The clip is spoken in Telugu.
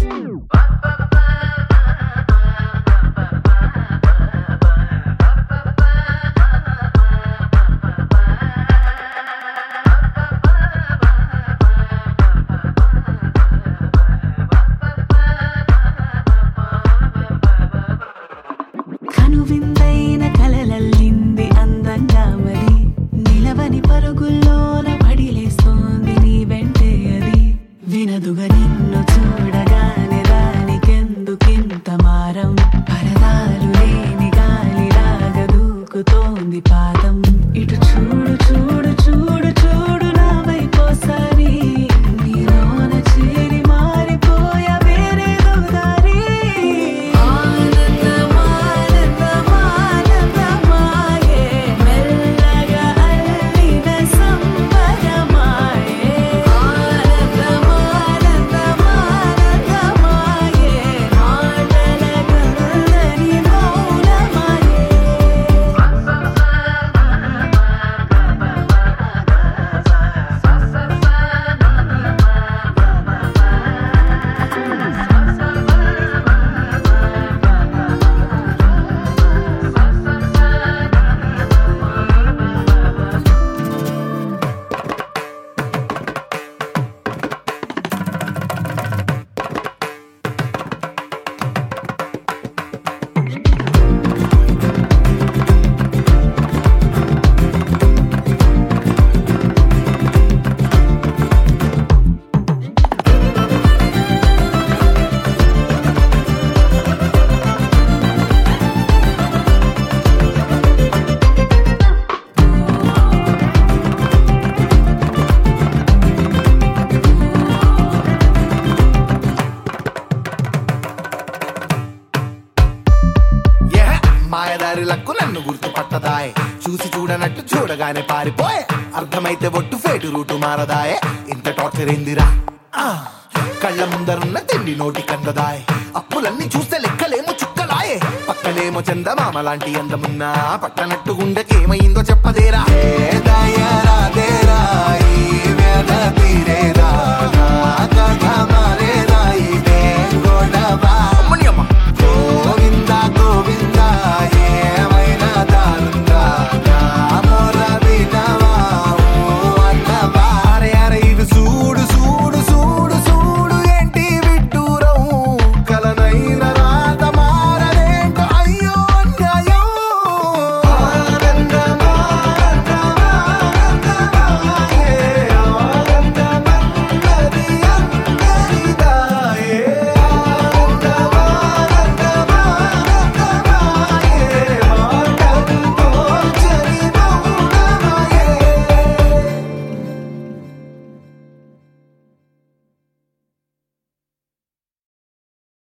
కనువిందైన కలలల్లింది అందంగా మరి నిలవని పరుగుల్లోన పడిలేస్తోంది నీ వెంటే అది వినదుగా నిన్ను చూడగానే దానికెందుకింత మారం పరదాలు లేని గాలిలాగా దూకుతోంది పాదం ఇటు చూడు చూడు చూడు చూడు నా వైపోసారి నీలోన చేరి మారిపోయా వేరేదో దారి మాయదారి లక్కు నన్ను గుర్తుపట్టదాయే చూసి చూడనట్టు చూడగానే పారిపోయే అర్థమైతే ఒట్టు ఫేటు రూటు మారదాయే ఇంత టార్చర్ ఏందిరా కళ్ళ ముందరున్న తిండి నోటి కందదాయే అప్పులన్నీ చూస్తే లెక్కలేమో చుక్కలాయే పక్కనేమో చందమామ లాంటి అందమున్నా పట్టనట్టు గుండెకేమైందో చెప్పదేరా తీరేదా